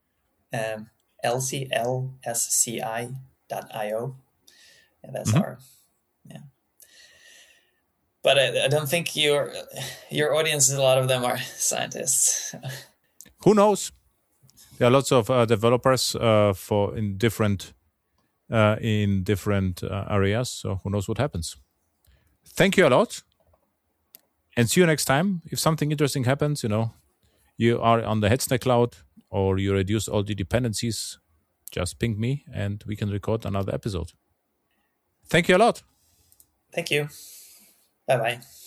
lclsci.io. And that's our, yeah. But I don't think your audience, a lot of them are scientists. Who knows? There are lots of developers in different areas. So who knows what happens? Thank you a lot, and see you next time. If something interesting happens, you are on the Hetzner cloud or you reduce all the dependencies, just ping me and we can record another episode. Thank you a lot. Thank you. Bye-bye.